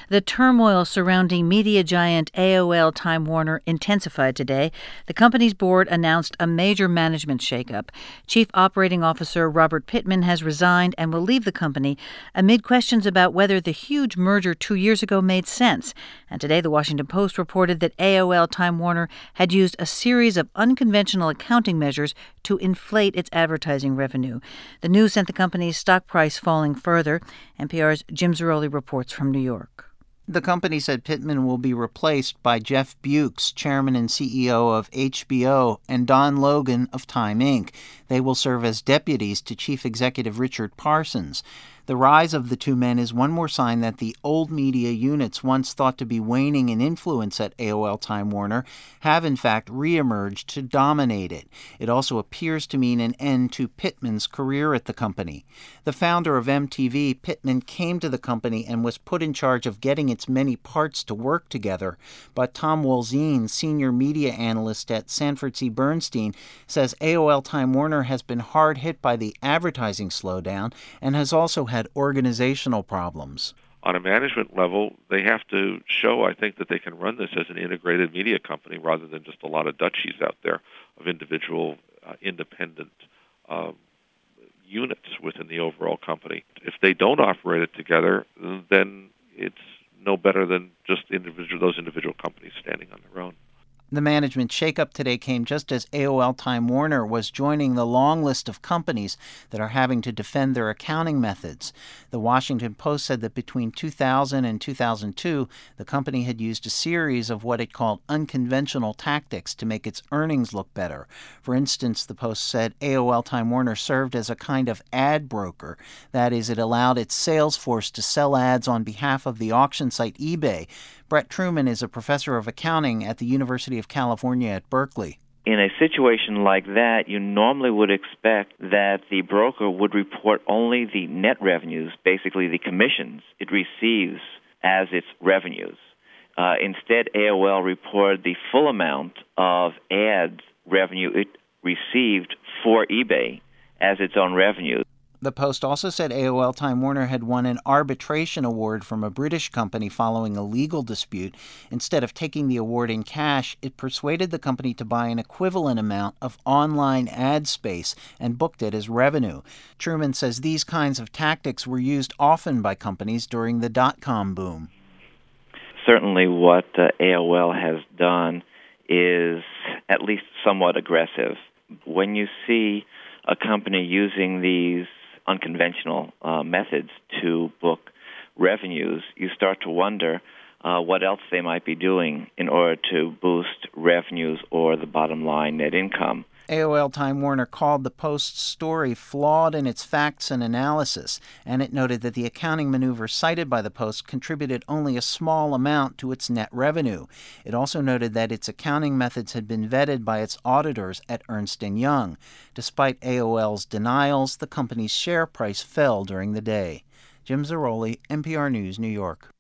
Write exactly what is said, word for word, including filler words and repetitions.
The turmoil surrounding media giant A O L Time Warner intensified today. The company's board announced a major management shakeup. Chief Operating Officer Robert Pittman has resigned and will leave the company amid questions about whether the huge merger two years ago made sense. And today, the Washington Post reported that A O L Time Warner had used a series of unconventional accounting measures to inflate its advertising revenue. The news sent the company's stock price falling further. N P R's Jim Zarroli reports from New York. The company said Pittman will be replaced by Jeff Bewkes, chairman and C E O of H B O, and Don Logan of Time Incorporated. They will serve as deputies to Chief Executive Richard Parsons. The rise of the two men is one more sign that the old media units once thought to be waning in influence at A O L Time Warner have in fact reemerged to dominate it. It also appears to mean an end to Pittman's career at the company. The founder of M T V, Pittman, came to the company and was put in charge of getting its many parts to work together. But Tom Wolzien, senior media analyst at Sanford C. Bernstein, says A O L Time Warner has been hard hit by the advertising slowdown and has also had had organizational problems. On a management level, they have to show, I think, that they can run this as an integrated media company rather than just a lot of duchies out there of individual, uh, independent uh, units within the overall company. If they don't operate it together, then it's no better than just individual those individual companies standing on their own. The management shakeup today came just as A O L Time Warner was joining the long list of companies that are having to defend their accounting methods. The Washington Post said that between two thousand and two thousand two, the company had used a series of what it called unconventional tactics to make its earnings look better. For instance, the Post said A O L Time Warner served as a kind of ad broker. That is, it allowed its sales force to sell ads on behalf of the auction site eBay. Brett Truman is a professor of accounting at the University of California at Berkeley. In a situation like that, you normally would expect that the broker would report only the net revenues, basically the commissions it receives as its revenues. Uh, instead, A O L reported the full amount of ads revenue it received for eBay as its own revenue. The Post also said A O L Time Warner had won an arbitration award from a British company following a legal dispute. Instead of taking the award in cash, it persuaded the company to buy an equivalent amount of online ad space and booked it as revenue. Truman says these kinds of tactics were used often by companies during the dot-com boom. Certainly what uh, A O L has done is at least somewhat aggressive. When you see a company using these unconventional uh, methods to book revenues, you start to wonder uh, what else they might be doing in order to boost revenues or the bottom line net income. A O L Time Warner called the Post's story flawed in its facts and analysis, and it noted that the accounting maneuver cited by the Post contributed only a small amount to its net revenue. It also noted that its accounting methods had been vetted by its auditors at Ernst and Young. Despite A O L's denials, the company's share price fell during the day. Jim Zarroli, N P R News, New York.